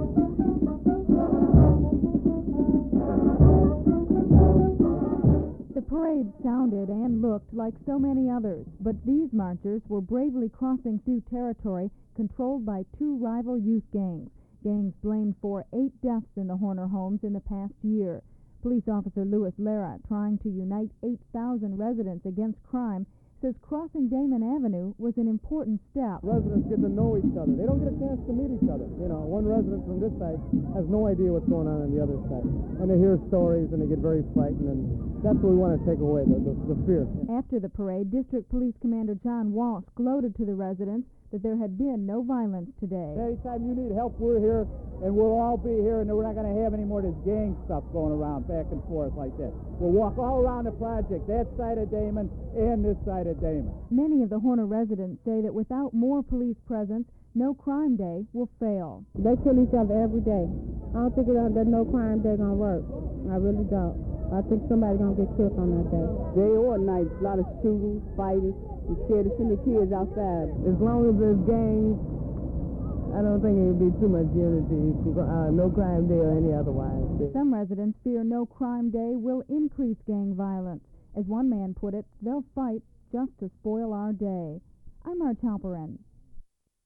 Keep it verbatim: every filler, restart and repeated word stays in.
The parade sounded and looked like so many others, but these marchers were bravely crossing through territory controlled by two rival youth gangs. Gangs blamed for eight deaths in the Horner homes in the past year. Police officer Louis Lara, trying to unite eight thousand residents against crime, says crossing Damon Avenue was an important step. Residents get to know each other. They don't get a chance to meet each other. You know, one resident from this side has no idea what's going on on the other side. And they hear stories and they get very frightened, and that's what we want to take away, the, the, the fear. After the parade, District Police Commander John Walsh gloated to the residents that there had been no violence today. Anytime you need help, we're here, and we'll all be here, and we're not going to have any more of this gang stuff going around back and forth like that. We'll walk all around the project, that side of Damon and this side of Damon. Many of the Horner residents say that without more police presence, No Crime Day will fail. They kill each other every day. I don't think that No Crime Day going to work. I really don't. I think somebody's going to get killed on that day. Day or night, a lot of shooting, fighting. You scared to send the kids outside. As long as there's gangs, I don't think it would be too much unity, uh, No Crime Day or any otherwise. Some residents fear No Crime Day will increase gang violence. As one man put it, they'll fight just to spoil our day. I'm Marge Halperin.